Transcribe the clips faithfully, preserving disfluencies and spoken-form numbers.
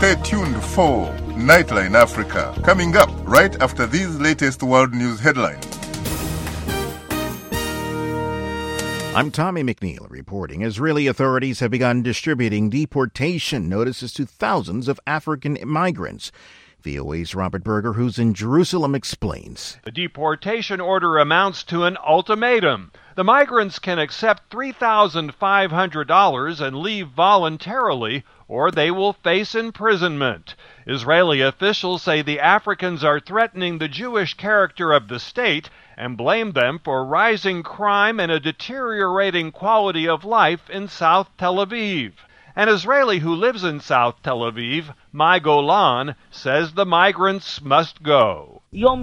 Stay tuned for Nightline Africa, coming up right after these latest world news headlines. I'm Tommy McNeil reporting. Israeli authorities have begun distributing deportation notices to thousands of African migrants. V O A's Robert Berger, who's in Jerusalem, explains. The deportation order amounts to an ultimatum. The migrants can accept three thousand five hundred dollars and leave voluntarily, or they will face imprisonment. Israeli officials say the Africans are threatening the Jewish character of the state and blame them for rising crime and a deteriorating quality of life in South Tel Aviv. An Israeli who lives in South Tel Aviv, Mai Golan, says the migrants must go.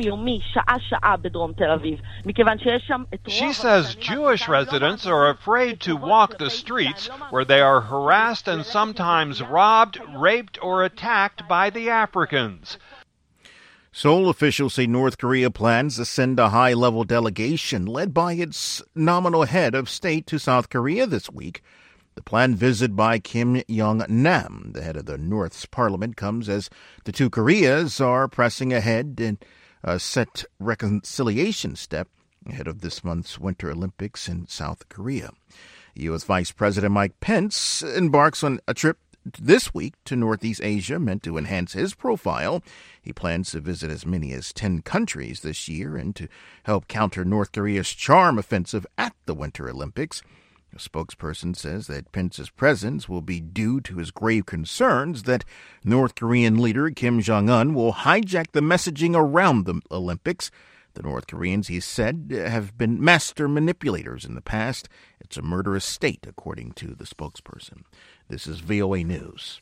She says Jewish residents are afraid to walk the streets where they are harassed and sometimes robbed, raped, or attacked by the Africans. Seoul officials say North Korea plans to send a high-level delegation led by its nominal head of state to South Korea this week. The planned visit by Kim Jong-nam, the head of the North's parliament, comes as the two Koreas are pressing ahead in a set reconciliation step ahead of this month's Winter Olympics in South Korea. U S. Vice President Mike Pence embarks on a trip this week to Northeast Asia meant to enhance his profile. He plans to visit as many as ten countries this year and to help counter North Korea's charm offensive at the Winter Olympics. A spokesperson says that Pence's presence will be due to his grave concerns that North Korean leader Kim Jong-un will hijack the messaging around the Olympics. The North Koreans, he said, have been master manipulators in the past. It's a murderous state, according to the spokesperson. This is V O A News.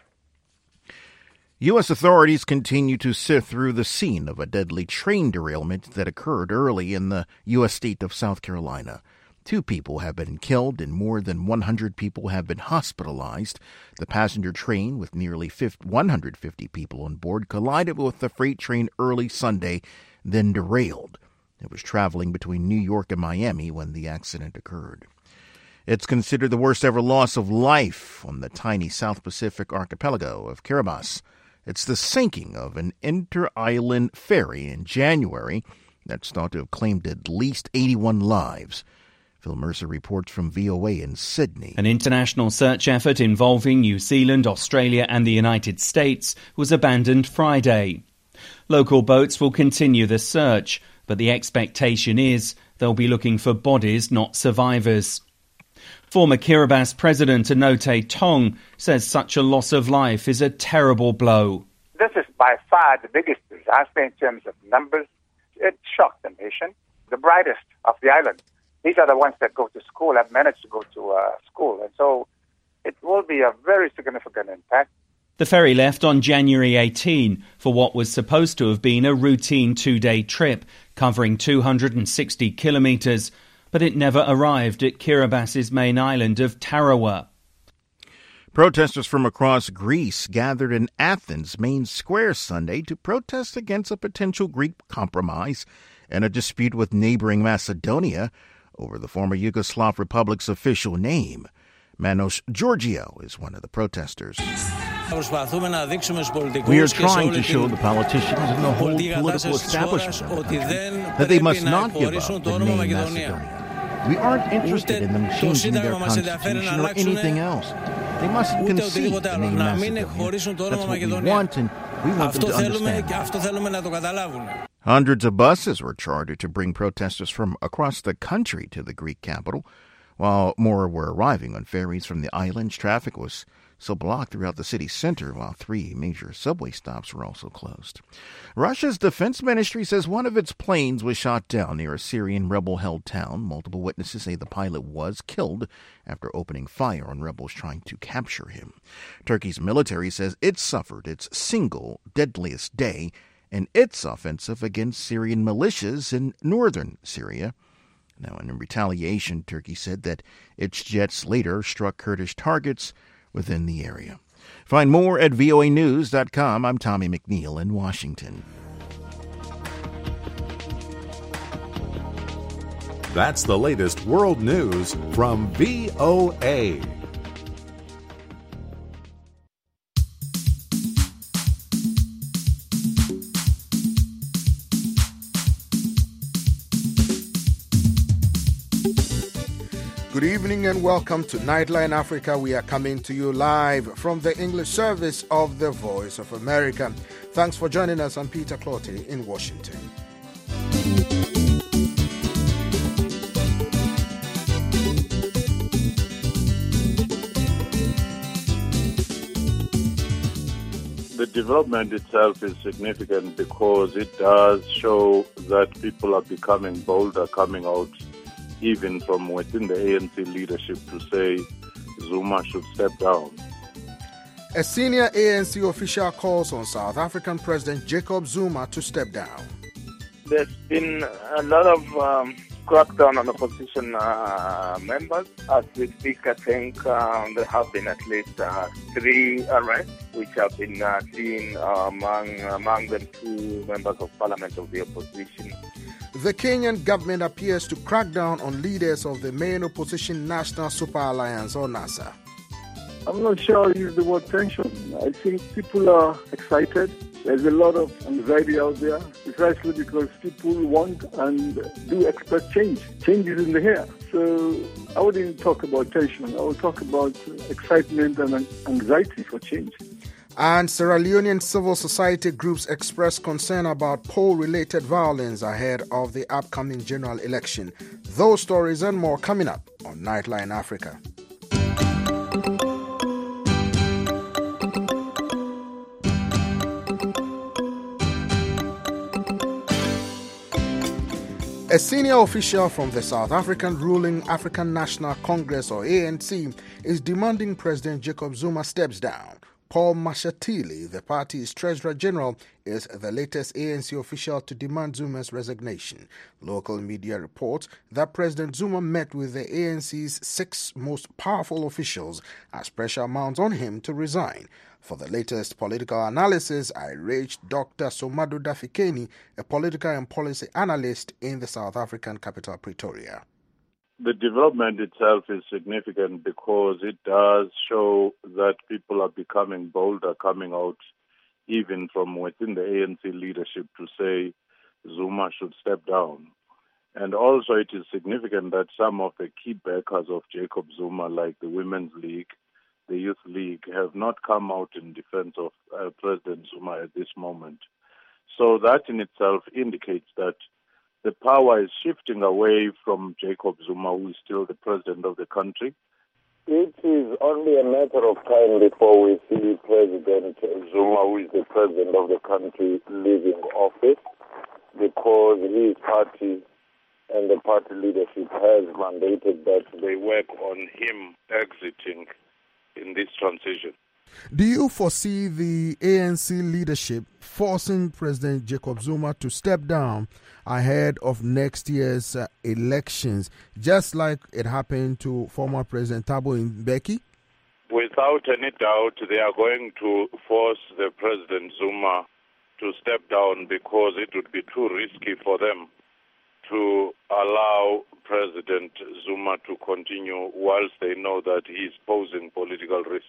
U S authorities continue to sift through the scene of a deadly train derailment that occurred early in the U S state of South Carolina. Two people have been killed and more than one hundred people have been hospitalized. The passenger train, with nearly one hundred fifty people on board, collided with the freight train early Sunday, then derailed. It was traveling between New York and Miami when the accident occurred. It's considered the worst ever loss of life on the tiny South Pacific archipelago of Kiribati. It's the sinking of an inter-island ferry in January that's thought to have claimed at least eighty-one lives. Phil Mercer reports from V O A in Sydney. An international search effort involving New Zealand, Australia and the United States was abandoned Friday. Local boats will continue the search, but the expectation is they'll be looking for bodies, not survivors. Former Kiribati President Anote Tong says such a loss of life is a terrible blow. This is by far the biggest disaster in terms of numbers. It shocked the nation. The brightest of the island. These are the ones that go to school, have managed to go to uh, school. And so it will be a very significant impact. The ferry left on January eighteenth for what was supposed to have been a routine two-day trip covering two hundred sixty kilometres, but it never arrived at Kiribati's main island of Tarawa. Protesters from across Greece gathered in Athens' main square Sunday to protest against a potential Greek compromise and a dispute with neighboring Macedonia over the former Yugoslav Republic's official name. Manos Georgiou is one of the protesters. We are trying to show the politicians and the whole political establishment that they must not give up the name Macedonia. We aren't interested in them changing their constitution or anything else. They must concede the name Macedonia. That's what we want, and we want them to understand that. Hundreds of buses were chartered to bring protesters from across the country to the Greek capital. While more were arriving on ferries from the islands, traffic was so blocked throughout the city center, while three major subway stops were also closed. Russia's defense ministry says one of its planes was shot down near a Syrian rebel-held town. Multiple witnesses say the pilot was killed after opening fire on rebels trying to capture him. Turkey's military says it suffered its single deadliest day in its offensive against Syrian militias in northern Syria. Now, in retaliation, Turkey said that its jets later struck Kurdish targets within the area. Find more at V O A news dot com. I'm Tommy McNeil in Washington. That's the latest world news from V O A. Good evening and welcome to Nightline Africa. We are coming to you live from the English service of the Voice of America. Thanks for joining us. I'm Peter Clotty in Washington. The development itself is significant because it does show that people are becoming bolder, coming out even from within the A N C leadership to say Zuma should step down. A senior A N C official calls on South African President Jacob Zuma to step down. There's been a lot of um, crackdown on opposition uh, members. As we speak, I think um, there have been at least uh, three arrests, which have been uh, seen uh, among, among them two members of parliament of the opposition. The Kenyan government appears to crack down on leaders of the main opposition National Super Alliance, or NASA. I'm not sure I'll use the word tension. I think people are excited. There's a lot of anxiety out there, precisely because people want and do expect change. Change is in the air. So I wouldn't talk about tension. I would talk about excitement and anxiety for change. And Sierra Leonean civil society groups express concern about poll-related violence ahead of the upcoming general election. Those stories and more coming up on Nightline Africa. A senior official from the South African ruling African National Congress, or A N C, is demanding President Jacob Zuma steps down. Paul Mashatile, the party's Treasurer General, is the latest A N C official to demand Zuma's resignation. Local media report that President Zuma met with the A N C's six most powerful officials as pressure mounts on him to resign. For the latest political analysis, I reached Doctor Somado Dafikeni, a political and policy analyst in the South African capital, Pretoria. The development itself is significant because it does show that people are becoming bolder, coming out even from within the A N C leadership to say Zuma should step down. And also it is significant that some of the key backers of Jacob Zuma, like the Women's League, the Youth League, have not come out in defense of uh, President Zuma at this moment. So that in itself indicates that the power is shifting away from Jacob Zuma, who is still the president of the country. It is only a matter of time before we see President Zuma, who is the president of the country, leaving office, because his party and the party leadership has mandated that they work on him exiting in this transition. Do you foresee the A N C leadership forcing President Jacob Zuma to step down ahead of next year's uh, elections, just like it happened to former President Thabo Mbeki? Without any doubt, they are going to force the President Zuma to step down because it would be too risky for them to allow President Zuma to continue whilst they know that he is posing political risk.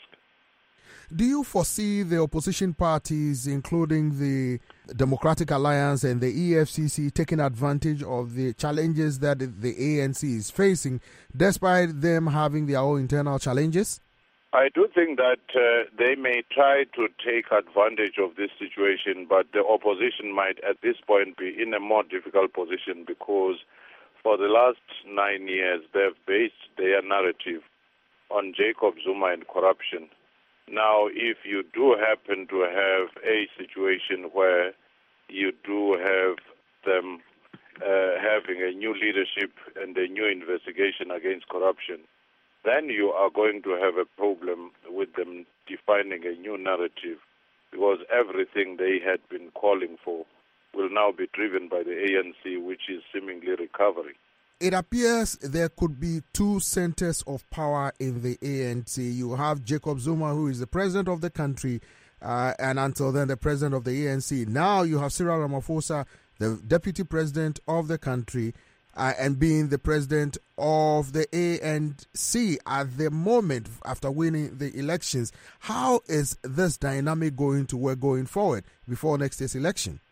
Do you foresee the opposition parties, including the Democratic Alliance and the E F C C, taking advantage of the challenges that the A N C is facing, despite them having their own internal challenges? I do think that uh, they may try to take advantage of this situation, but the opposition might at this point be in a more difficult position because for the last nine years they've based their narrative on Jacob Zuma and corruption. Now, if you do happen to have a situation where you do have them uh, having a new leadership and a new investigation against corruption, then you are going to have a problem with them defining a new narrative, because everything they had been calling for will now be driven by the A N C, which is seemingly recovering. It appears there could be two centers of power in the A N C. You have Jacob Zuma, who is the president of the country, uh, and until then the president of the A N C. Now you have Cyril Ramaphosa, the deputy president of the country, uh, and being the president of the A N C at the moment after winning the elections. How is this dynamic going to work going forward before next year's election?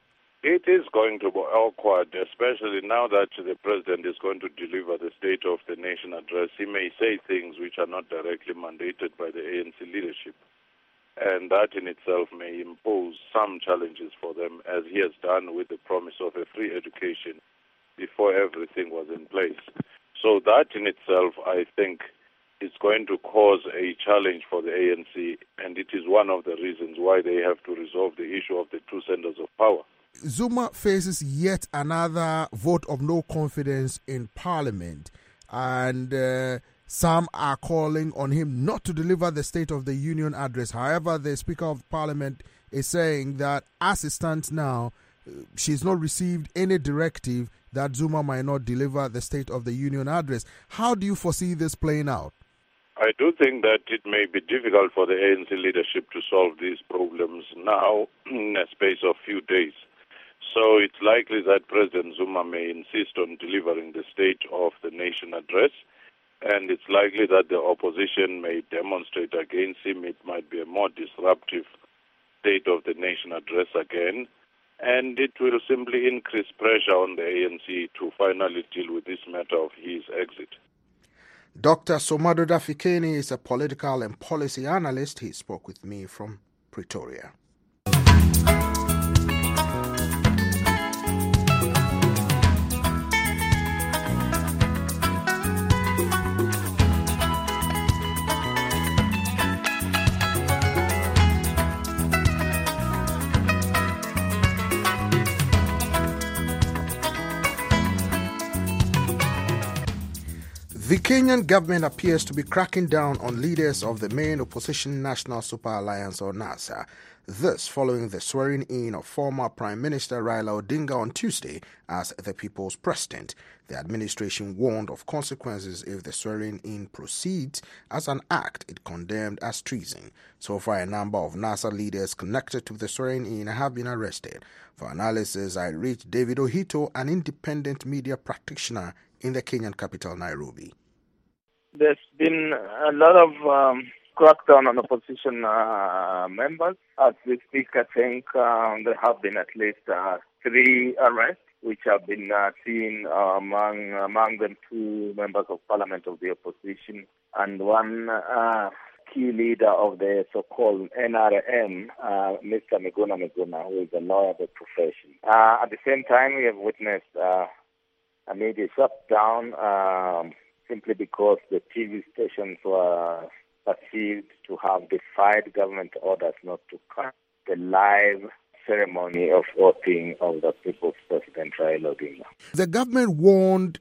It is going to be awkward, especially now that the president is going to deliver the State of the Nation address. He may say things which are not directly mandated by the A N C leadership, and that in itself may impose some challenges for them, as he has done with the promise of a free education before everything was in place. So that in itself, I think, is going to cause a challenge for the A N C, and it is one of the reasons why they have to resolve the issue of the two centers of power. Zuma faces yet another vote of no confidence in Parliament, and uh, some are calling on him not to deliver the State of the Union address. However, the Speaker of Parliament is saying that as it stands now, she's not received any directive that Zuma might not deliver the State of the Union address. How do you foresee this playing out? I do think that it may be difficult for the A N C leadership to solve these problems now in a space of few days. So it's likely that President Zuma may insist on delivering the State of the Nation address, and it's likely that the opposition may demonstrate against him. It might be a more disruptive State of the Nation address again, and it will simply increase pressure on the A N C to finally deal with this matter of his exit. Doctor Somadoda Fikeni is a political and policy analyst. He spoke with me from Pretoria. The Kenyan government appears to be cracking down on leaders of the main opposition National Super Alliance, or NASA. This following the swearing-in of former Prime Minister Raila Odinga on Tuesday as the people's president. The administration warned of consequences if the swearing-in proceeds as an act it condemned as treason. So far, a number of NASA leaders connected to the swearing-in have been arrested. For analysis, I reached David Ohito, an independent media practitioner in the Kenyan capital, Nairobi. There's been a lot of um, crackdown on opposition uh, members. As we speak, I think um, there have been at least uh, three arrests, which have been uh, seen uh, among among them two members of parliament of the opposition and one uh, key leader of the so-called N R M, uh, Mister Miguna Miguna, who is a lawyer by profession. Uh, at the same time, we have witnessed uh, a media shutdown um, simply because the T V stations were perceived to have defied government orders not to cut the live ceremony of voting of the people's president, Raila Odinga. The government warned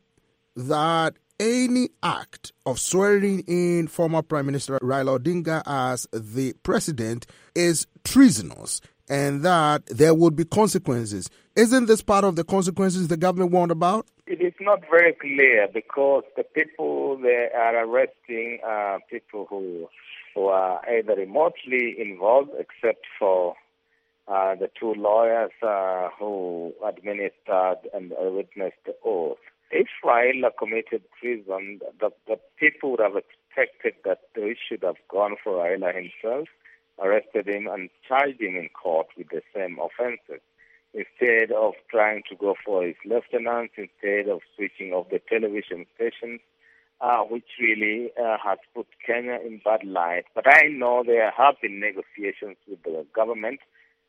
that any act of swearing in former Prime Minister Raila Odinga as the president is treasonous and that there would be consequences. Isn't this part of the consequences the government warned about? It is not very clear because the people they are arresting uh, people who, who are either remotely involved, except for uh, the two lawyers uh, who administered and witnessed the oath. If Raila committed treason, the, the people would have expected that they should have gone for Raila himself, arrested him and charged him in court with the same offenses, instead of trying to go for his lieutenants, instead of switching off the television stations, uh, which really uh, has put Kenya in bad light. But I know there have been negotiations with the government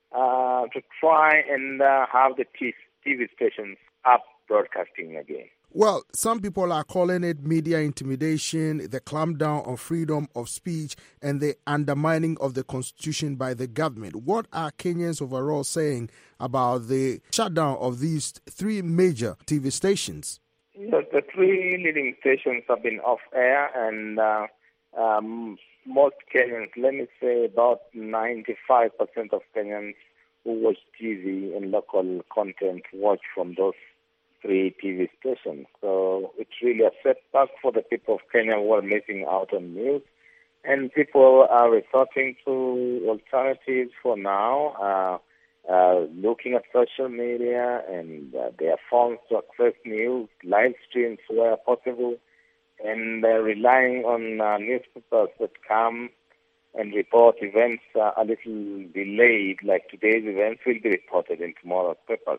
uh, to try and uh, have the T V stations up broadcasting again. Well, some people are calling it media intimidation, the clampdown on freedom of speech, and the undermining of the constitution by the government. What are Kenyans overall saying about the shutdown of these three major T V stations? Yes, the three leading stations have been off air, and uh, um, most Kenyans, let me say about ninety-five percent of Kenyans who watch T V and local content watch from those three T V stations. So it's really a setback for the people of Kenya who are missing out on news. And people are resorting to alternatives for now, uh, uh, looking at social media and uh, their phones to access news, live streams where possible, and uh, relying on uh, newspapers that come and report events uh, a little delayed, like today's events will be reported in tomorrow's papers.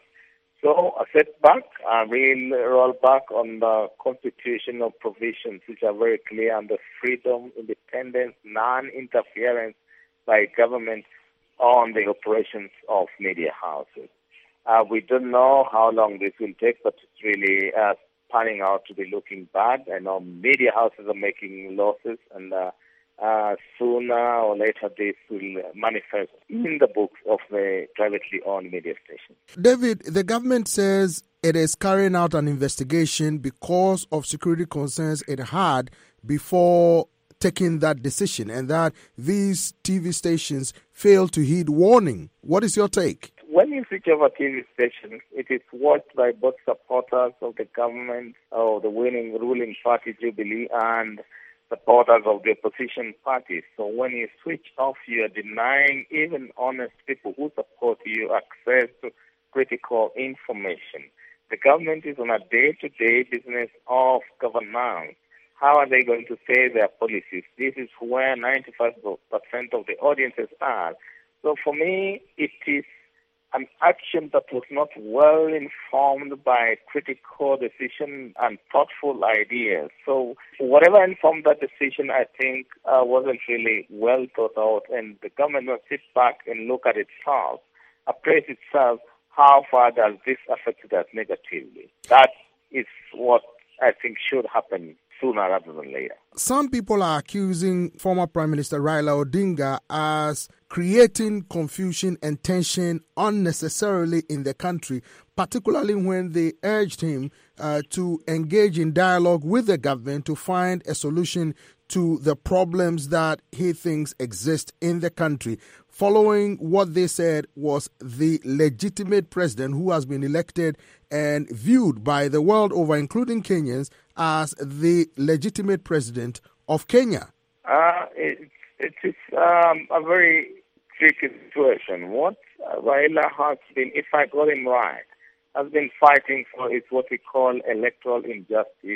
So a setback, a real rollback on the constitutional provisions, which are very clear on the freedom, independence, non-interference by government on the operations of media houses. Uh, we don't know how long this will take, but it's really uh, panning out to be looking bad. I know media houses are making losses, and uh, uh, sooner or later this will manifest in the books of the privately owned media stations. David, the government says it is carrying out an investigation because of security concerns it had before taking that decision, and that these T V stations failed to heed warning. What is your take? When you switch over T V stations, it is watched by both supporters of the government or the winning ruling party, Jubilee, and supporters of the opposition parties. So when you switch off, you are denying even honest people who support you access to critical information. The government is on a day-to-day business of governance. How are they going to say their policies? This is where ninety-five percent of the audiences are. So for me, it is an action that was not well informed by critical decision and thoughtful ideas. So whatever informed that decision, I think, uh, wasn't really well thought out, and the government must sit back and look at itself, appraise itself, how far does this affect us negatively? That is what I think should happen sooner rather than later. Some people are accusing former Prime Minister Raila Odinga as creating confusion and tension unnecessarily in the country, particularly when they urged him uh, to engage in dialogue with the government to find a solution to the problems that he thinks exist in the country, following what they said was the legitimate president who has been elected and viewed by the world over, including Kenyans, as the legitimate president of Kenya. Uh, it, it is um, a very tricky situation. What uh, Raila has been, if I got him right, has been fighting for is what we call electoral injustice,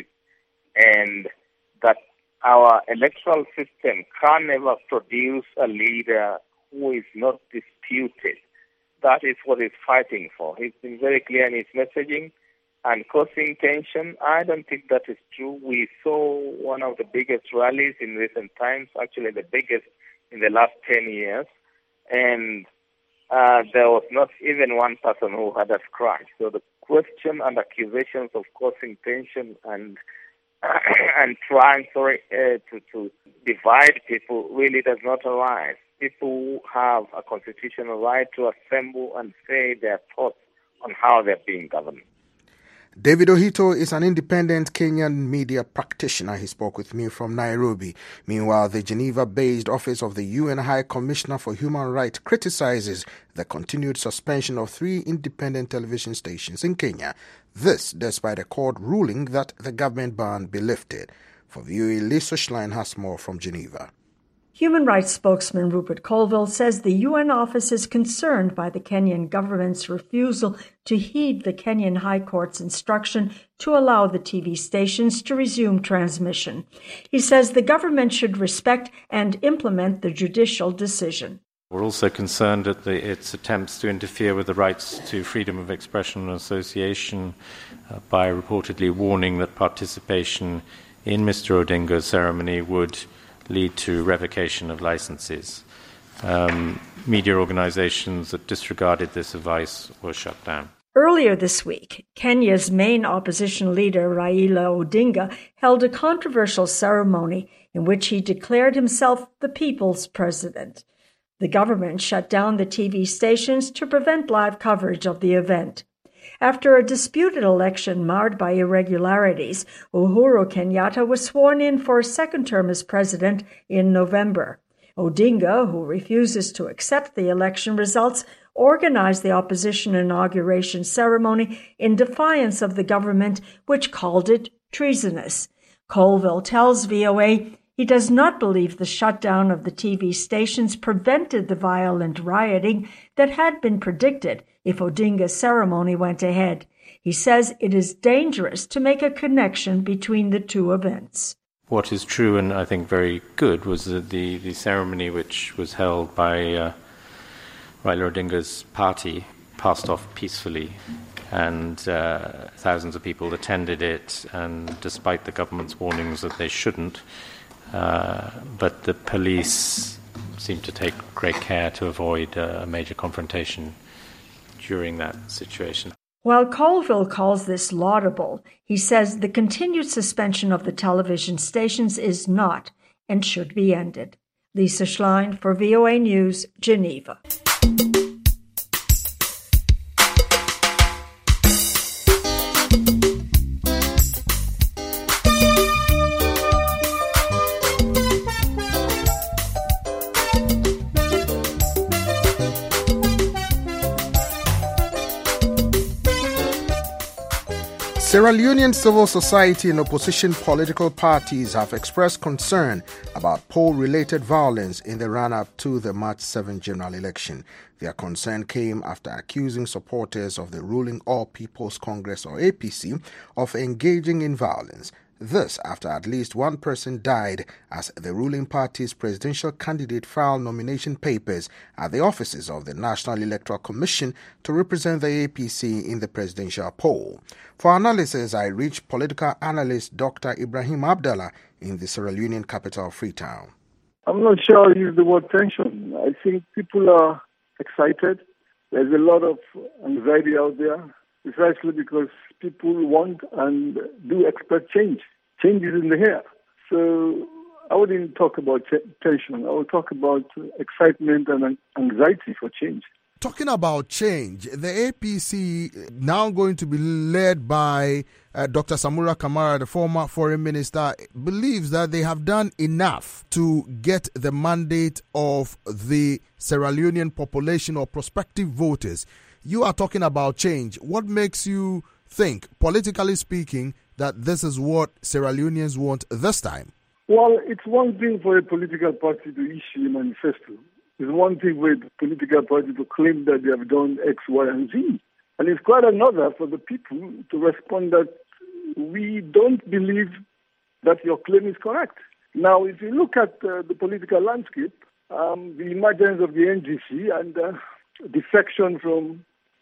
and that our electoral system can never produce a leader who is not disputed. That is what he's fighting for. He's been very clear in his messaging and causing tension. I don't think that is true. We saw one of the biggest rallies in recent times, actually the biggest in the last ten years, and uh, there was not even one person who had a scratch. So the question and accusations of causing tension and and trying sorry, uh, to, to divide people really does not arise. People have a constitutional right to assemble and say their thoughts on how they're being governed. David Ohito is an independent Kenyan media practitioner. He spoke with me from Nairobi. Meanwhile, the Geneva-based Office of the U N High Commissioner for Human Rights criticizes the continued suspension of three independent television stations in Kenya. This despite a court ruling that the government ban be lifted. For V O A, Lisa Schlein has more from Geneva. Human rights spokesman Rupert Colville says the U N office is concerned by the Kenyan government's refusal to heed the Kenyan High Court's instruction to allow the T V stations to resume transmission. He says the government should respect and implement the judicial decision. We're also concerned at the, its attempts to interfere with the rights to freedom of expression and association uh, by reportedly warning that participation in Mister Odinga's ceremony would lead to revocation of licenses. Um, media organizations that disregarded this advice were shut down. Earlier this week, Kenya's main opposition leader, Raila Odinga, held a controversial ceremony in which he declared himself the people's president. The government shut down the T V stations to prevent live coverage of the event. After a disputed election marred by irregularities, Uhuru Kenyatta was sworn in for a second term as president in November. Odinga, who refuses to accept the election results, organized the opposition inauguration ceremony in defiance of the government, which called it treasonous. Colville tells V O A he does not believe the shutdown of the T V stations prevented the violent rioting that had been predicted if Odinga's ceremony went ahead. He says it is dangerous to make a connection between the two events. What is true and I think very good was that the, the ceremony which was held by uh, Raila Odinga's party passed off peacefully, and uh, thousands of people attended it, and despite the government's warnings that they shouldn't, uh, but the police seemed to take great care to avoid uh, a major confrontation during that situation. While Colville calls this laudable, he says the continued suspension of the television stations is not and should be ended. Lisa Schlein for V O A News, Geneva. Sierra Leonean civil society and opposition political parties have expressed concern about poll-related violence in the run-up to the March seventh general election. Their concern came after accusing supporters of the ruling All People's Congress, or A P C, of engaging in violence. This after at least one person died as the ruling party's presidential candidate filed nomination papers at the offices of the National Electoral Commission to represent the A P C in the presidential poll. For analysis, I reached political analyst Doctor Ibrahim Abdallah in the Sierra Leonean capital, Freetown. I'm not sure I'll use the word tension. I think people are excited. There's a lot of anxiety out there, precisely because people want and do expect change. Change is in the air. So I wouldn't talk about t- tension. I would talk about excitement and anxiety for change. Talking about change, the A P C now going to be led by uh, Doctor Samura Kamara, the former foreign minister, believes that they have done enough to get the mandate of the Sierra Leonean population or prospective voters. You are talking about change. What makes you think, politically speaking, that this is what Sierra Leoneans want this time? Well, it's one thing for a political party to issue a manifesto. It's one thing for a political party to claim that they have done X, Y, and Z. And it's quite another for the people to respond that we don't believe that your claim is correct. Now, if you look at uh, the political landscape, um, the emergence of the N G C and uh, defection from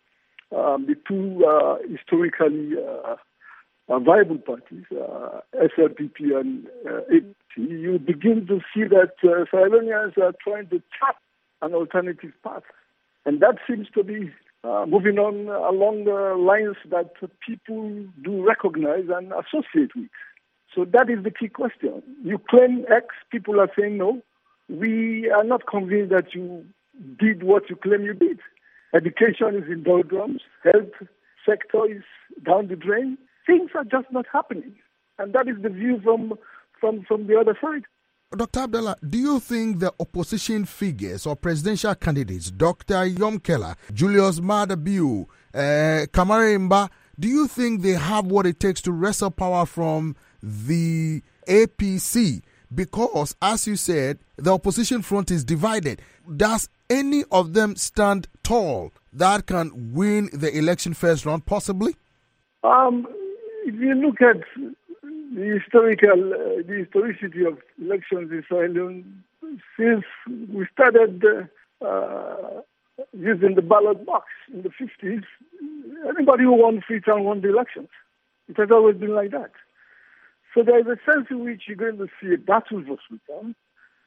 um, the two uh, historically uh, uh, viable parties, uh, S L P P and uh, A P C, you begin to see that uh, Sierra Leoneans are trying to chart an alternative path. And that seems to be uh, moving on along the lines that people do recognize and associate with. So that is the key question. You claim X, people are saying no. We are not convinced that you did what you claim you did. Education is in doldrums. Health sector is down the drain. Things are just not happening. And that is the view from, from, from the other side. Doctor Abdallah, do you think the opposition figures or presidential candidates, Doctor Yom Keller, Julius Maada Bio, uh, Kamara Imba, do you think they have what it takes to wrestle power from the A P C? Because, as you said, the opposition front is divided. Does any of them stand tall that can win the election first round, possibly? Um, if you look at the historical, uh, the historicity of elections in Sierra Leone, since we started uh, uh, using the ballot box in the fifties, anybody who won Freetown won the elections. It has always been like that. So there is a sense in which you're going to see a battle for Freetown.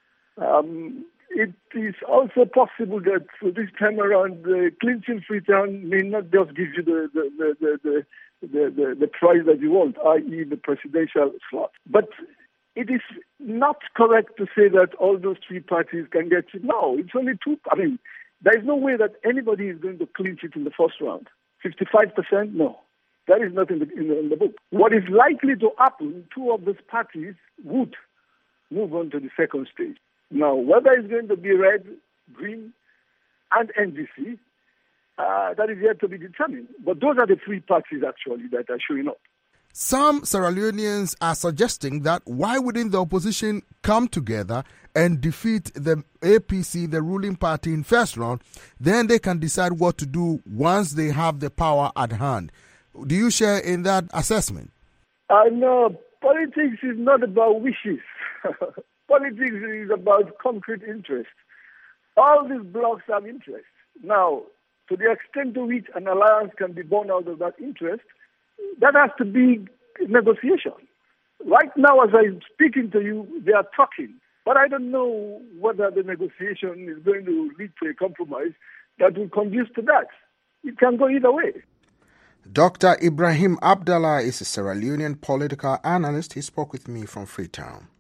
Um, it is also possible that for this time around, uh, clinching Freetown may not just give you the the the, the, the The, the, the prize that you want, that is the presidential slot. But it is not correct to say that all those three parties can get it. No, it's only two. I mean, there is no way that anybody is going to clinch it in the first round. fifty-five percent, no. That is not in the, in the, in the book. What is likely to happen, two of those parties would move on to the second stage. Now, whether it's going to be red, green, and N G C, Uh, that is yet to be determined. But those are the three parties, actually, that are showing up. Some Sierra Leoneans are suggesting that why wouldn't the opposition come together and defeat the A P C, the ruling party, in first round? Then they can decide what to do once they have the power at hand. Do you share in that assessment? Uh, no, Politics is not about wishes. Politics is about concrete interest. All these blocs have interest. Now, to the extent to which an alliance can be born out of that interest, that has to be negotiation. Right now, as I'm speaking to you, they are talking. But I don't know whether the negotiation is going to lead to a compromise that will conduce to that. It can go either way. Doctor Ibrahim Abdallah is a Sierra Leonean political analyst. He spoke with me from Freetown.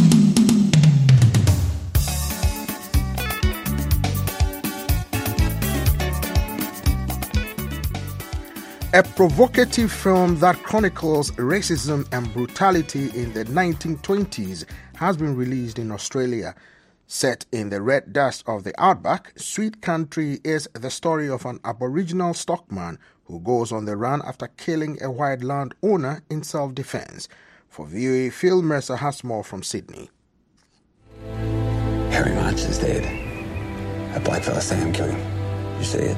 A provocative film that chronicles racism and brutality in the nineteen twenties has been released in Australia. Set in the red dust of the outback, Sweet Country is the story of an Aboriginal stockman who goes on the run after killing a white landowner in self-defense. For V O A, Phil Mercer has more from Sydney. Harry March is dead. That blackfella Sam killed him. You see it?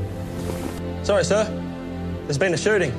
Sorry, sir. There's been a shooting.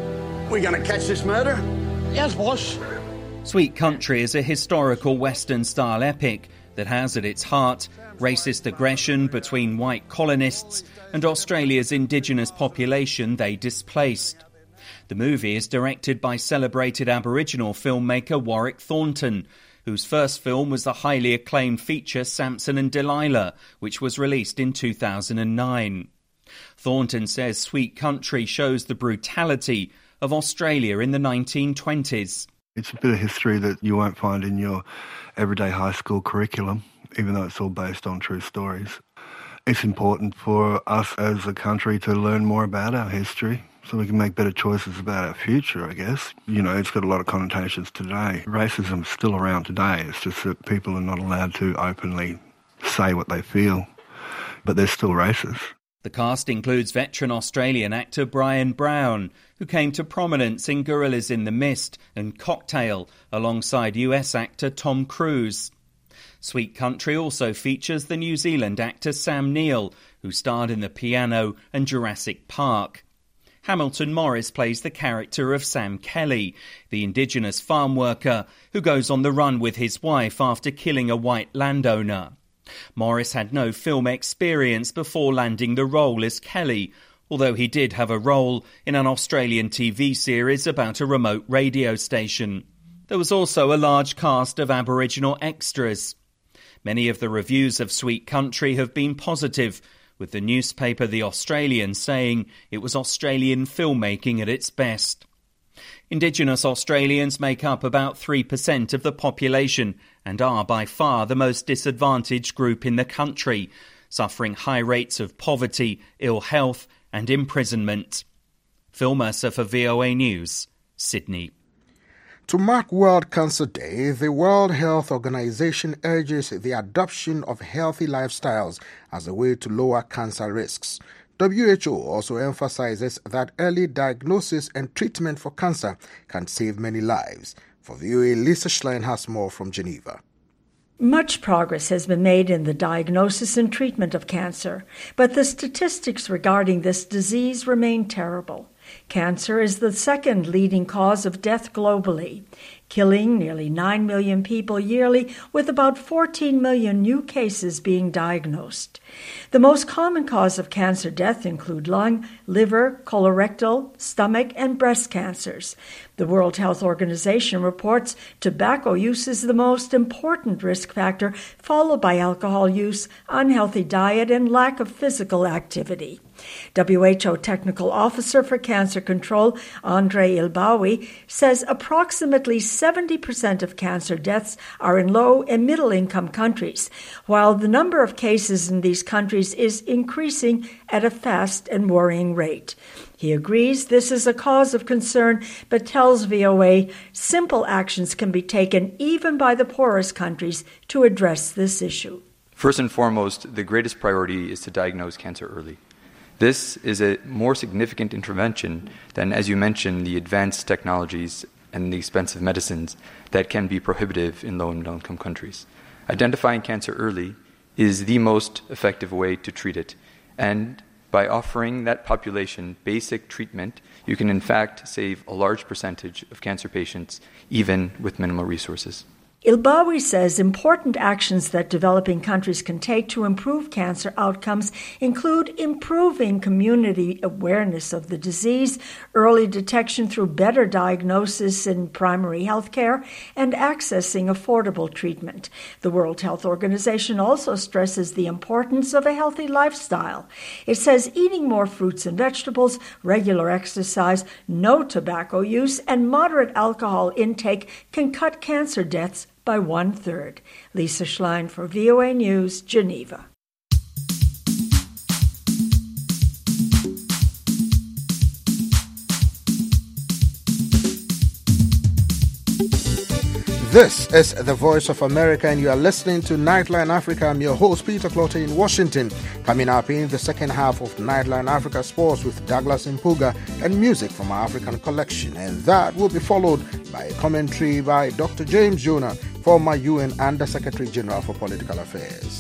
We going to catch this murder? Yes, boss. Sweet Country is a historical Western-style epic that has at its heart racist aggression between white colonists and Australia's indigenous population they displaced. The movie is directed by celebrated Aboriginal filmmaker Warwick Thornton, whose first film was the highly acclaimed feature Samson and Delilah, which was released in two thousand nine. Thornton says Sweet Country shows the brutality of Australia in the nineteen twenties. It's a bit of history that you won't find in your everyday high school curriculum, even though it's all based on true stories. It's important for us as a country to learn more about our history so we can make better choices about our future, I guess. You know, it's got a lot of connotations today. Racism's still around today. It's just that people are not allowed to openly say what they feel, but they're still racist. The cast includes veteran Australian actor Brian Brown, who came to prominence in Gorillas in the Mist and Cocktail, alongside U S actor Tom Cruise. Sweet Country also features the New Zealand actor Sam Neill, who starred in The Piano and Jurassic Park. Hamilton Morris plays the character of Sam Kelly, the Indigenous farm worker who goes on the run with his wife after killing a white landowner. Morris had no film experience before landing the role as Kelly, although he did have a role in an Australian T V series about a remote radio station. There was also a large cast of Aboriginal extras. Many of the reviews of Sweet Country have been positive, with the newspaper The Australian saying it was Australian filmmaking at its best. Indigenous Australians make up about three percent of the population and are by far the most disadvantaged group in the country, suffering high rates of poverty, ill health and imprisonment. Phil Mercer for V O A News, Sydney. To mark World Cancer Day, the World Health Organization urges the adoption of healthy lifestyles as a way to lower cancer risks. W H O also emphasizes that early diagnosis and treatment for cancer can save many lives. For V O A, Lisa Schlein has more from Geneva. Much progress has been made in the diagnosis and treatment of cancer, but the statistics regarding this disease remain terrible. Cancer is the second leading cause of death globally, killing nearly nine million people yearly, with about fourteen million new cases being diagnosed. The most common cause of cancer death include lung, liver, colorectal, stomach, and breast cancers. The World Health Organization reports tobacco use is the most important risk factor, followed by alcohol use, unhealthy diet, and lack of physical activity. W H O Technical Officer for Cancer Control, Andre Ilbawi, says approximately seventy percent of cancer deaths are in low and middle-income countries, while the number of cases in these countries is increasing at a fast and worrying rate. He agrees this is a cause of concern, but tells V O A simple actions can be taken even by the poorest countries to address this issue. First and foremost, the greatest priority is to diagnose cancer early. This is a more significant intervention than, as you mentioned, the advanced technologies and the expensive medicines that can be prohibitive in low and middle-income countries. Identifying cancer early is the most effective way to treat it, and By offering that population basic treatment, you can in fact save a large percentage of cancer patients, even with minimal resources. Ilbawi says important actions that developing countries can take to improve cancer outcomes include improving community awareness of the disease, early detection through better diagnosis in primary health care, and accessing affordable treatment. The World Health Organization also stresses the importance of a healthy lifestyle. It says eating more fruits and vegetables, regular exercise, no tobacco use, and moderate alcohol intake can cut cancer deaths by one-third. Lisa Schlein for V O A News, Geneva. This is the Voice of America, and you are listening to Nightline Africa. I'm your host, Peter Clotter in Washington. Coming up in the second half of Nightline Africa Sports with Douglas Mpuga and music from our African collection. And that will be followed by a commentary by Doctor James Jonah, former U N Under-Secretary General for Political Affairs.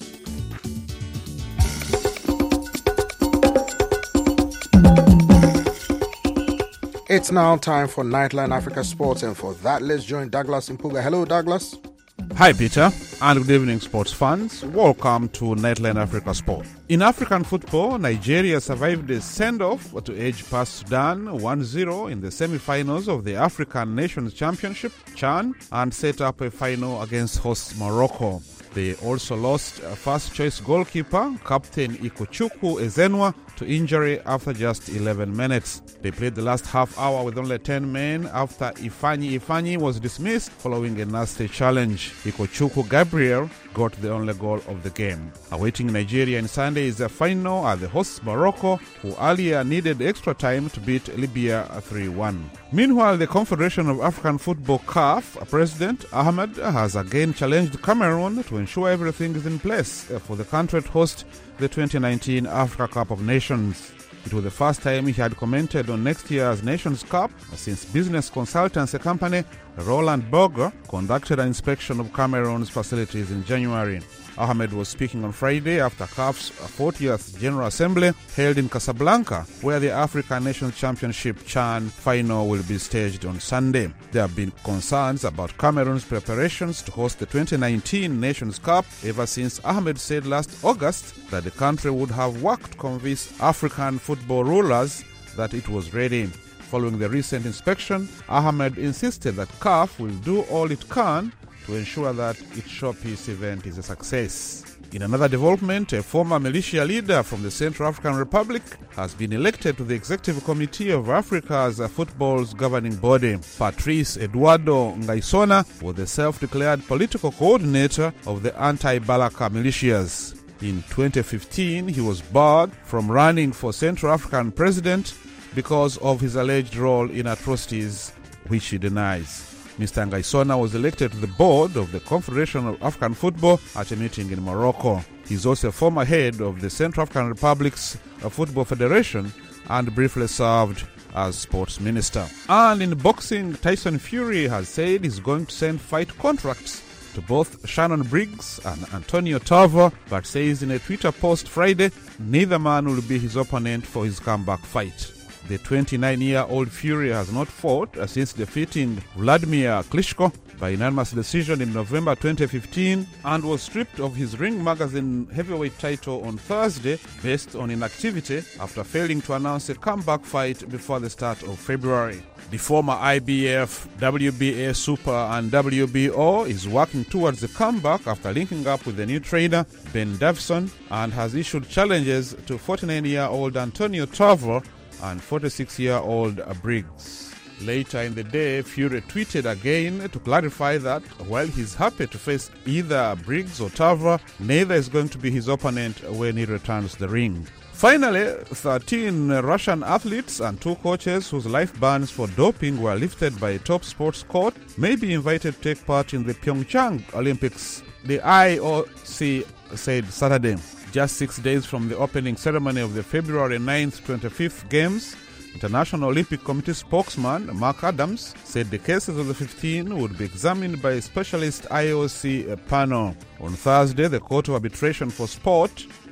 It's now time for Nightline Africa Sports, and for that, let's join Douglas Mpuga. Hello, Douglas. Hi, Peter, and good evening, sports fans. Welcome to Nightline Africa Sport. In African football, Nigeria survived a send-off to edge past Sudan one zero in the semi-finals of the African Nations Championship, CHAN, and set up a final against host Morocco. They also lost first-choice goalkeeper, Captain Ikuchukwu Ezenwa, to injury after just eleven minutes. They played the last half hour with only ten men after Ifanyi Ifanyi was dismissed following a nasty challenge. Ikuchukwu Gabriel got the only goal of the game. Awaiting Nigeria on Sunday is the final at the host Morocco, who earlier needed extra time to beat Libya three one. Meanwhile, the Confederation of African Football C A F President Ahmed has again challenged Cameroon to ensure everything is in place for the country to host the twenty nineteen Africa Cup of Nations. It was the first time he had commented on next year's Nations Cup since business consultancy company Roland Berger conducted an inspection of Cameroon's facilities in January. Ahmed was speaking on Friday after C A F's fortieth General Assembly held in Casablanca, where the African Nations Championship CHAN final will be staged on Sunday. There have been concerns about Cameroon's preparations to host the twenty nineteen Nations Cup ever since Ahmed said last August that the country would have worked to convince African football rulers that it was ready. Following the recent inspection, Ahmed insisted that C A F will do all it can to ensure that its showpiece event is a success. In another development, a former militia leader from the Central African Republic has been elected to the Executive Committee of Africa's football's governing body. Patrice Eduardo Ngaisona was the self-declared political coordinator of the anti-Balaka militias. In twenty fifteen, he was barred from running for Central African president because of his alleged role in atrocities, which he denies. Mister Ngaisona was elected to the board of the Confederation of African Football at a meeting in Morocco. He's also a former head of the Central African Republic's Football Federation and briefly served as sports minister. And in boxing, Tyson Fury has said he's going to send fight contracts to both Shannon Briggs and Antonio Tarver, but says in a Twitter post Friday, neither man will be his opponent for his comeback fight. The twenty-nine-year-old Fury has not fought since defeating Vladimir Klitschko by unanimous decision in November twenty fifteen and was stripped of his Ring Magazine heavyweight title on Thursday based on inactivity after failing to announce a comeback fight before the start of February. The former I B F, W B A Super and W B O is working towards a comeback after linking up with the new trainer Ben Davison and has issued challenges to forty-nine-year-old Antonio Tarver and forty-six-year-old Briggs. Later in the day, Fury tweeted again to clarify that while he's happy to face either Briggs or Tarver, neither is going to be his opponent when he returns to the ring. Finally, thirteen Russian athletes and two coaches whose life bans for doping were lifted by a top sports court may be invited to take part in the Pyeongchang Olympics, the I O C said Saturday. Just six days from the opening ceremony of the February ninth to twenty-fifth Games, International Olympic Committee spokesman Mark Adams said the cases of the fifteen would be examined by a specialist I O C panel. On Thursday, the Court of Arbitration for Sport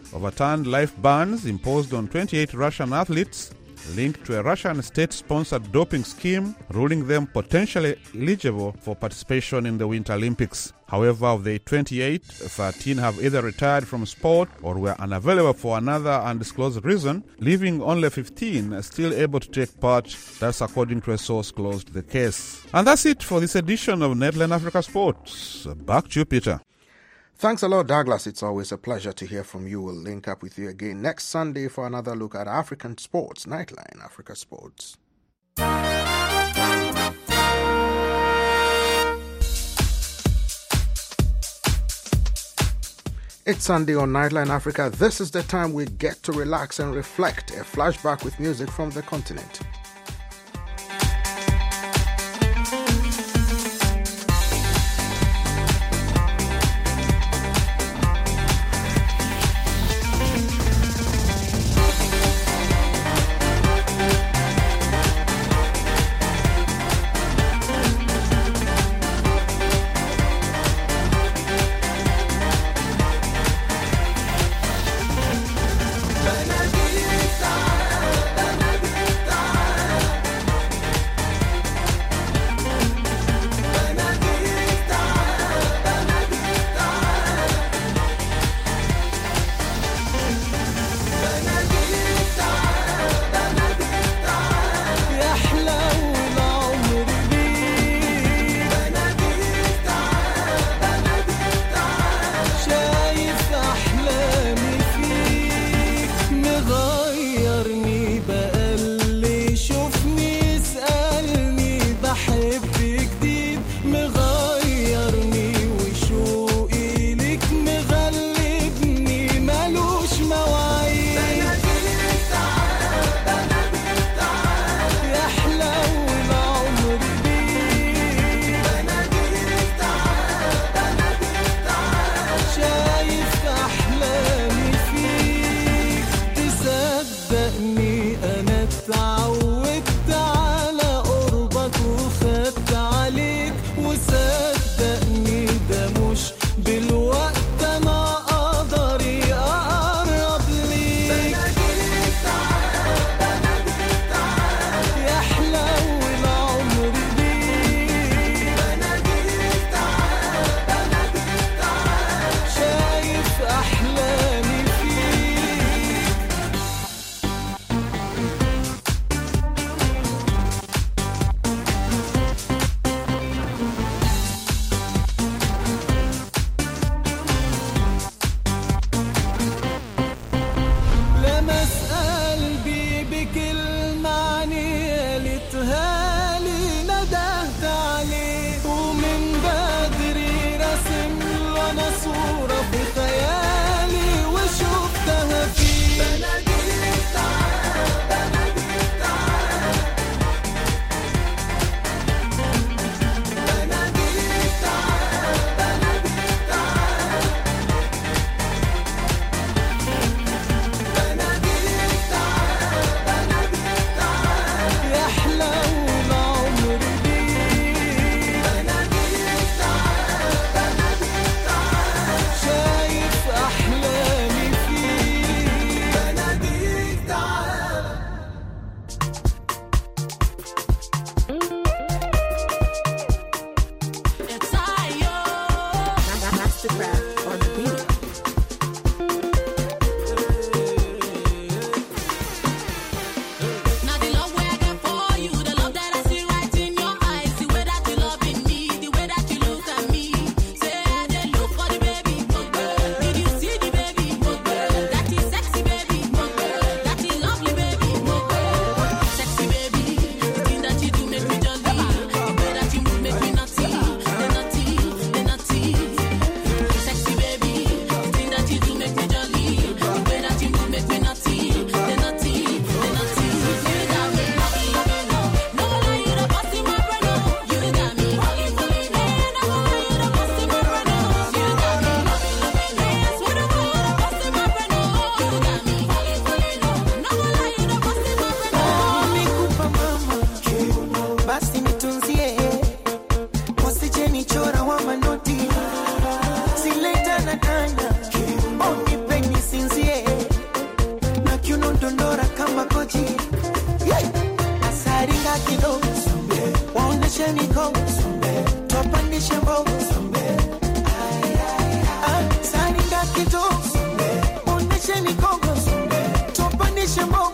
overturned life bans imposed on twenty-eight Russian athletes linked to a Russian state-sponsored doping scheme, ruling them potentially eligible for participation in the Winter Olympics. However, of the twenty-eight, thirteen have either retired from sport or were unavailable for another undisclosed reason, leaving only fifteen still able to take part. That's according to a source close to the case. And that's it for this edition of Nightline Africa Sports. Back to you, Peter. Thanks a lot, Douglas. It's always a pleasure to hear from you. We'll link up with you again next Sunday for another look at African sports. Nightline Africa Sports. It's Sunday on Nightline Africa. This is the time we get to relax and reflect. A flashback with music from the continent. dondora kama koji. Asaringa kidogo, waoneshe mikono, tupandishe mbogo. Asaringa kidogo, waoneshe mikono, tupandishe mbogo.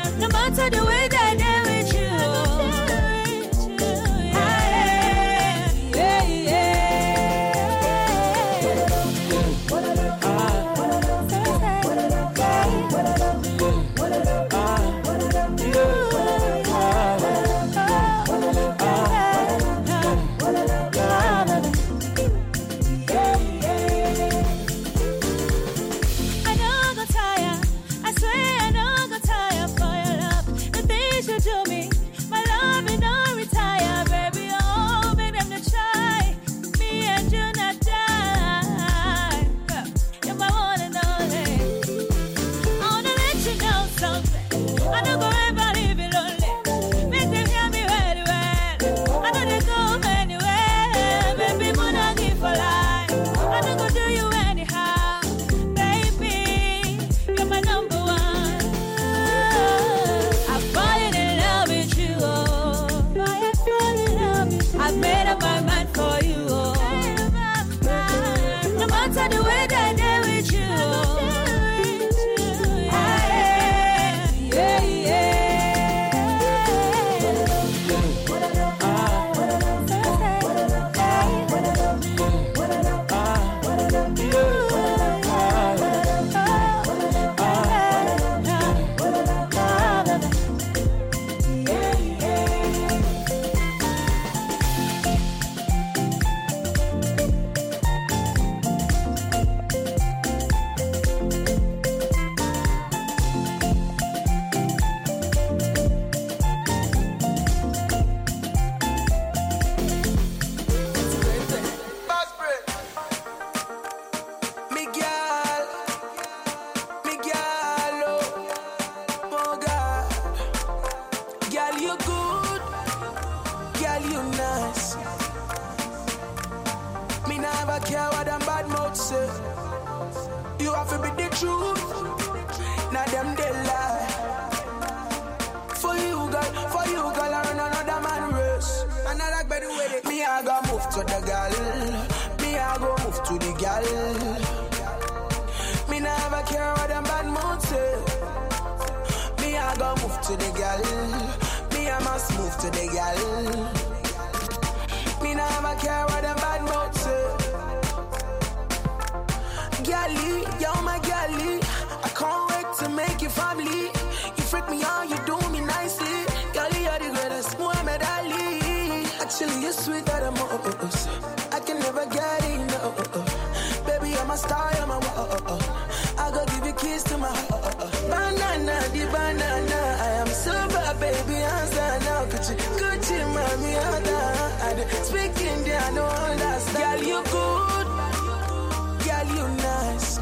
The way that I with you, I care what them bad mouth say. You have to be the truth. Now them they lie. For you, girl, for you, girl, I run another man race. And I like better with it. Me, I go move to the girl. Me, I go move to the girl. Me never care what them bad mouth say. Me, I go move to the girl. Me, I must move to the girl. Me never care what them bad mouth say. Girlie, you're my girlie. I can't wait to make you family. You freak me out, you do me nicely. Girlie, you're the greatest, Muhammad Ali. Actually, you're sweeter than most. I can never get enough. Baby, you're my star, you're my wow. I go give you keys to my heart. Banana, the banana. I am super, baby, answer now. Gucci, Gucci, mommy, I speak Indian, I don't understand. Girl, you good. Girl, you nice.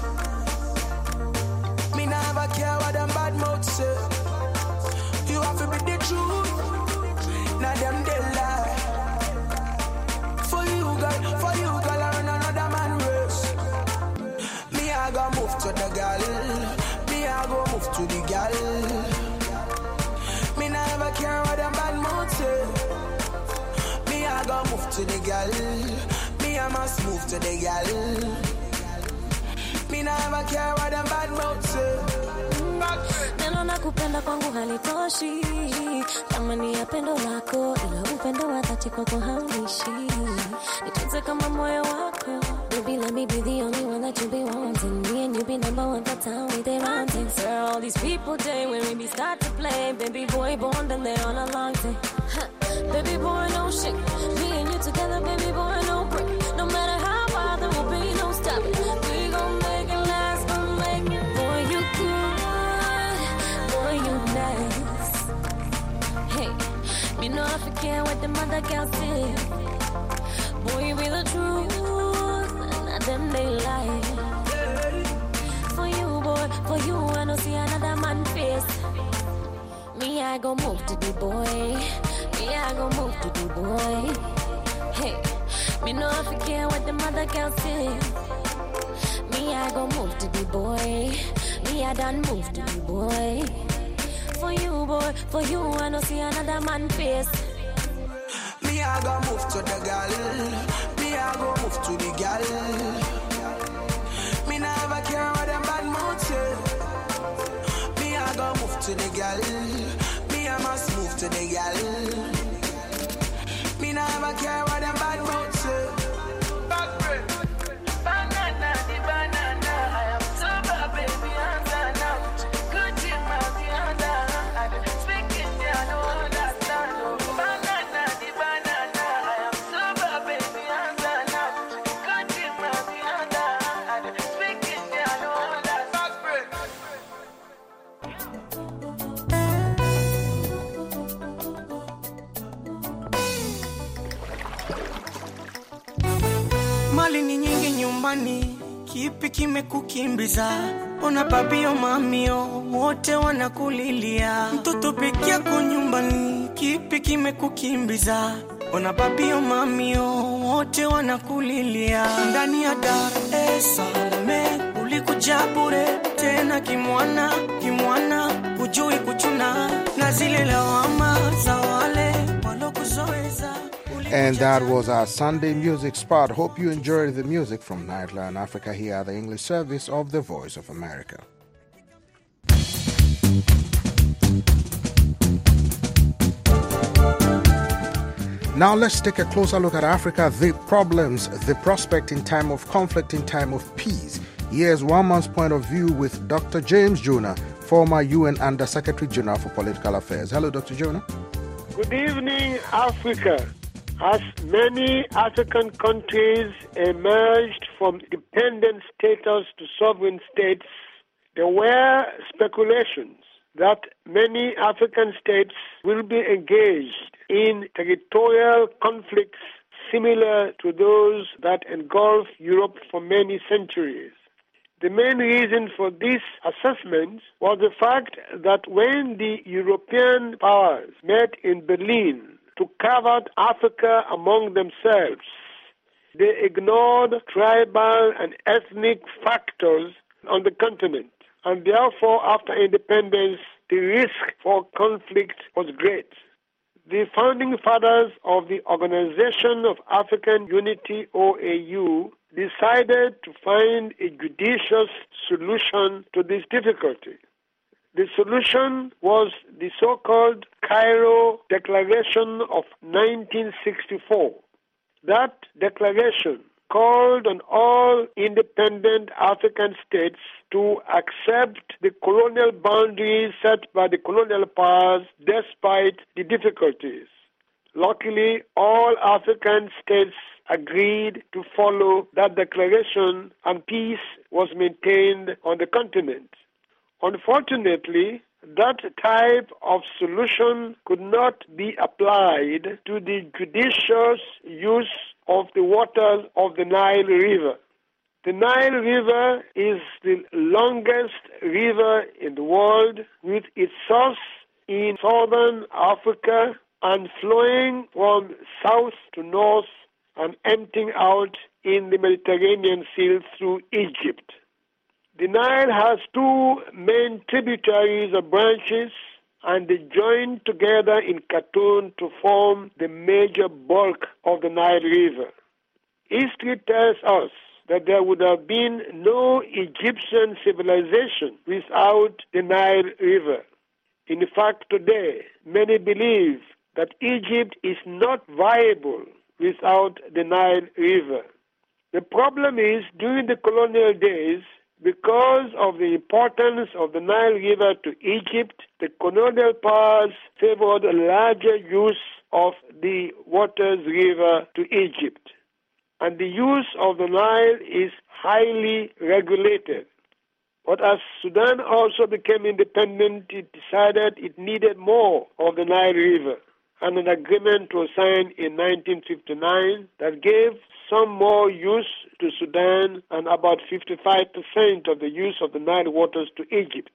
Me never care what them bad mouth say. You have to be the truth. Now them they lie. For you, girl, for you, girl, I run another man race. Me, I go move to the girl. Me, I go move to the girl. Me never care what them bad mouth say. Me, I go move to the girl. Me, I must move to the girl. Me never care what them bad mouth say. Neno na kupenda kwangu halitoshi. Thamani ya pendo lako, ila upendo wa dhati kwako hauishi. Nitunze kama moyo wako. Baby, let me be the only one that you be wanting. Me and you be number one for town with their mountains. Sir, all these people day when we start to play. Baby boy born, then they on a long day. Huh. Baby boy, no shit. Me and you together, baby boy, no break. No matter how hard, there will be no stopping. We gon' make it last, gon' make it. Boy, you good. Boy, you nice. Hey, me know I forget what the mother girl said. Boy, you be the truth. Them they lie. For you, boy, for you, I don't see another man face. Me, I go move to the boy. Me, I go move to the boy. Hey, me know I forget what the mother girl said. Me, I go move to the boy. Me, I done move to the boy. For you, boy, for you, I don't see another man face. Me, I go move to the girl. Me, I go move to the girl. Me never care what them bad mouth say. Me, I go move to the girl. Me, I must move to the girl. Me never care what them bad mouth say. Banana, the banana. I am super, baby, answer now. Good in my piano. I can speak Indian, I don't understand. Banana, the banana. I am super, baby, answer now. Good in my piano. I can speak Indian, I don't understand. Mali ni nyingi nyumbani, kipi kimekukimbiza? Ona babio mamio, wote wanakulilia. Mtoto peke yako nyumbani, kipi kimekukimbiza? Ona babio mamio, wote wanakulilia. Ndani ya Dar es Salaam, ulikuja bure, tena kimwana, kimwana, hujui kuchuna, na zile lawama za wale walokuzoeza. And that was our Sunday music spot. Hope you enjoyed the music from Nightline Africa here at the English service of the Voice of America. Now let's take a closer look at Africa, the problems, the prospect in time of conflict, in time of peace. Here's one man's point of view with Doctor James Jonah, former U N Under-Secretary General for Political Affairs. Hello, Doctor Jonah. Good evening, Africa. As many African countries emerged from dependent status to sovereign states, there were speculations that many African states will be engaged in territorial conflicts similar to those that engulfed Europe for many centuries. The main reason for this assessment was the fact that when the European powers met in Berlin to carve out Africa among themselves, they ignored tribal and ethnic factors on the continent. And therefore, after independence, the risk for conflict was great. The founding fathers of the Organization of African Unity, O A U, decided to find a judicious solution to this difficulty. The solution was the so-called Cairo Declaration of nineteen sixty-four. That declaration called on all independent African states to accept the colonial boundaries set by the colonial powers despite the difficulties. Luckily, all African states agreed to follow that declaration and peace was maintained on the continent. Unfortunately, that type of solution could not be applied to the judicious use of the waters of the Nile River. The Nile River is the longest river in the world, with its source in southern Africa and flowing from south to north and emptying out in the Mediterranean Sea through Egypt. The Nile has two main tributaries or branches, and they join together in Khartoum to form the major bulk of the Nile River. History tells us that there would have been no Egyptian civilization without the Nile River. In fact, today, many believe that Egypt is not viable without the Nile River. The problem is, during the colonial days, because of the importance of the Nile River to Egypt, the colonial powers favored a larger use of the waters river to Egypt. And the use of the Nile is highly regulated. But as Sudan also became independent, it decided it needed more of the Nile River. And an agreement was signed in nineteen fifty-nine that gave some more use to Sudan and about fifty-five percent of the use of the Nile waters to Egypt.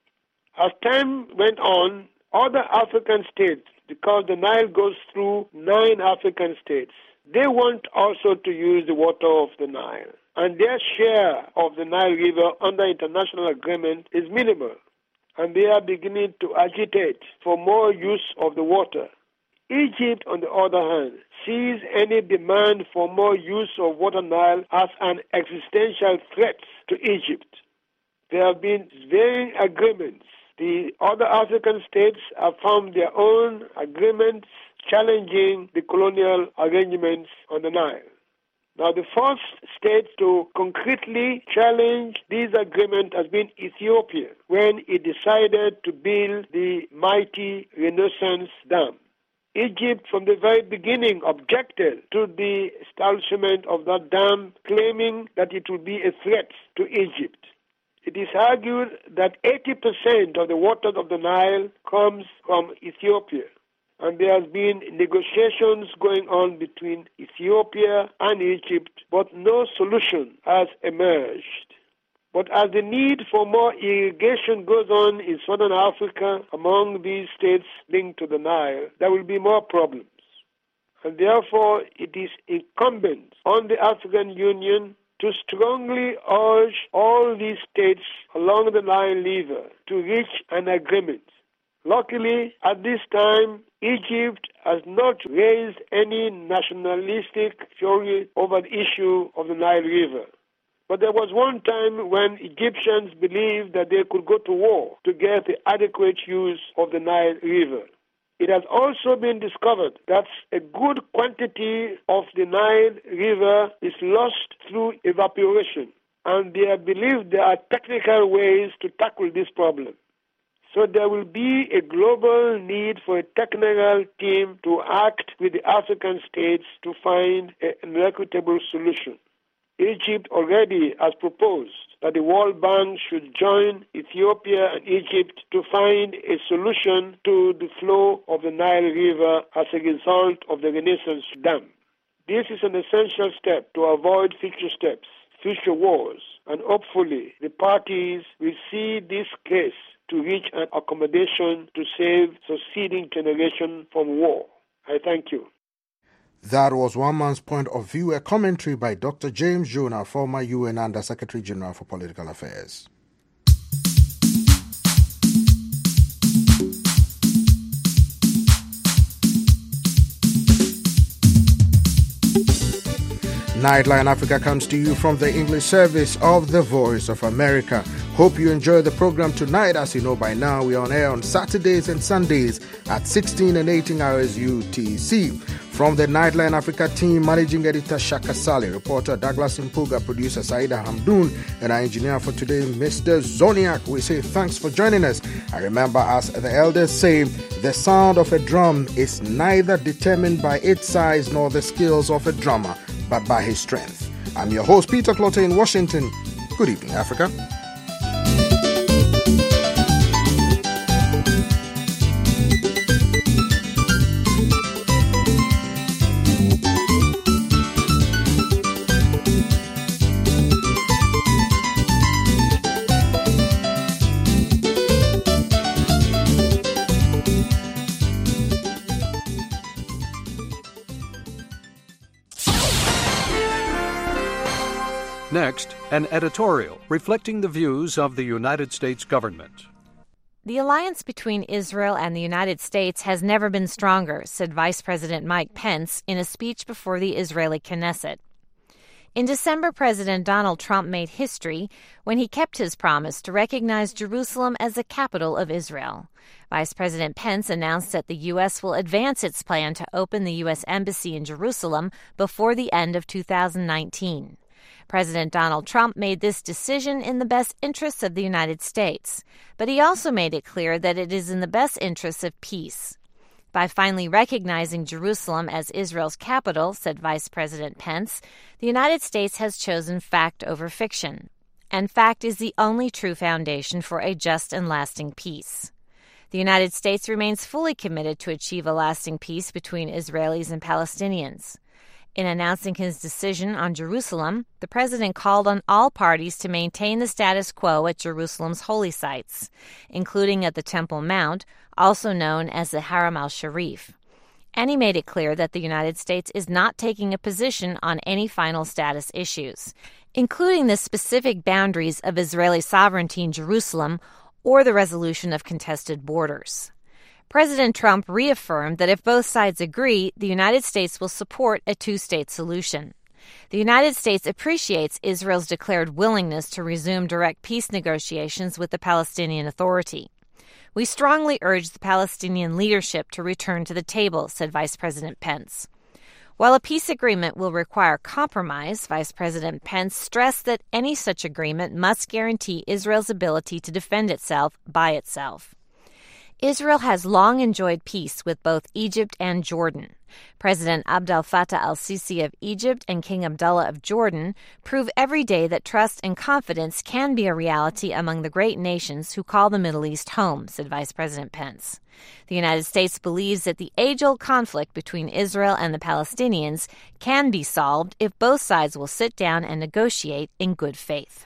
As time went on, other African states, because the Nile goes through nine African states, they want also to use the water of the Nile. And their share of the Nile River under international agreement is minimal. And they are beginning to agitate for more use of the water. Egypt, on the other hand, sees any demand for more use of water Nile as an existential threat to Egypt. There have been varying agreements. The other African states have formed their own agreements challenging the colonial arrangements on the Nile. Now, the first state to concretely challenge these agreements has been Ethiopia, when it decided to build the mighty Renaissance Dam. Egypt, from the very beginning, objected to the establishment of that dam, claiming that it would be a threat to Egypt. It is argued that eighty percent of the waters of the Nile comes from Ethiopia, and there has been negotiations going on between Ethiopia and Egypt, but no solution has emerged. But as the need for more irrigation goes on in southern Africa among these states linked to the Nile, there will be more problems. And therefore, it is incumbent on the African Union to strongly urge all these states along the Nile River to reach an agreement. Luckily, at this time, Egypt has not raised any nationalistic fury over the issue of the Nile River. But there was one time when Egyptians believed that they could go to war to get the adequate use of the Nile River. It has also been discovered that a good quantity of the Nile River is lost through evaporation, and they believe there are technical ways to tackle this problem. So there will be a global need for a technical team to act with the African states to find an equitable solution. Egypt already has proposed that the World Bank should join Ethiopia and Egypt to find a solution to the flow of the Nile River as a result of the Renaissance Dam. This is an essential step to avoid future steps, future wars, and hopefully the parties will see this case to reach an accommodation to save succeeding generation from war. I thank you. That was One Man's Point of View, a commentary by Doctor James Jonah, former U N Under Secretary General for Political Affairs. Nightline Africa comes to you from the English service of the Voice of America. Hope you enjoy the program tonight. As you know by now, we're on air on Saturdays and Sundays at sixteen and eighteen hours U T C. From the Nightline Africa team, Managing Editor Shaka Sali, reporter Douglas Mpuga, producer Saida Hamdoun, and our engineer for today, Mister Zoniak, we say thanks for joining us. I remember, as the elders say, the sound of a drum is neither determined by its size nor the skills of a drummer, but by his strength. I'm your host, Peter Clotte in Washington. Good evening, Africa. Next, an editorial reflecting the views of the United States government. The alliance between Israel and the United States has never been stronger, said Vice President Mike Pence in a speech before the Israeli Knesset. In December, President Donald Trump made history when he kept his promise to recognize Jerusalem as the capital of Israel. Vice President Pence announced that the U S will advance its plan to open the U S Embassy in Jerusalem before the end of two thousand nineteen. President Donald Trump made this decision in the best interests of the United States, but he also made it clear that it is in the best interests of peace. By finally recognizing Jerusalem as Israel's capital, said Vice President Pence, the United States has chosen fact over fiction, and fact is the only true foundation for a just and lasting peace. The United States remains fully committed to achieve a lasting peace between Israelis and Palestinians. In announcing his decision on Jerusalem, the president called on all parties to maintain the status quo at Jerusalem's holy sites, including at the Temple Mount, also known as the Haram al-Sharif. And he made it clear that the United States is not taking a position on any final status issues, including the specific boundaries of Israeli sovereignty in Jerusalem or the resolution of contested borders. President Trump reaffirmed that if both sides agree, the United States will support a two-state solution. The United States appreciates Israel's declared willingness to resume direct peace negotiations with the Palestinian Authority. We strongly urge the Palestinian leadership to return to the table, said Vice President Pence. While a peace agreement will require compromise, Vice President Pence stressed that any such agreement must guarantee Israel's ability to defend itself by itself. Israel has long enjoyed peace with both Egypt and Jordan. President Abdel Fattah al-Sisi of Egypt and King Abdullah of Jordan prove every day that trust and confidence can be a reality among the great nations who call the Middle East home, said Vice President Pence. The United States believes that the age-old conflict between Israel and the Palestinians can be solved if both sides will sit down and negotiate in good faith.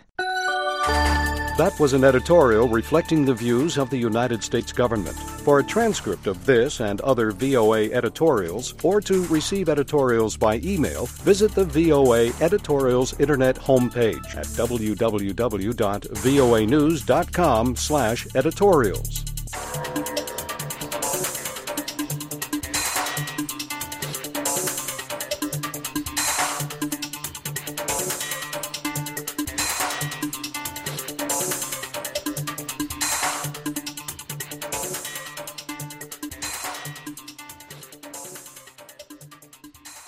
That was an editorial reflecting the views of the United States government. For a transcript of this and other V O A editorials, or to receive editorials by email, visit the V O A Editorials Internet homepage at w w w dot voa news dot com slash editorials.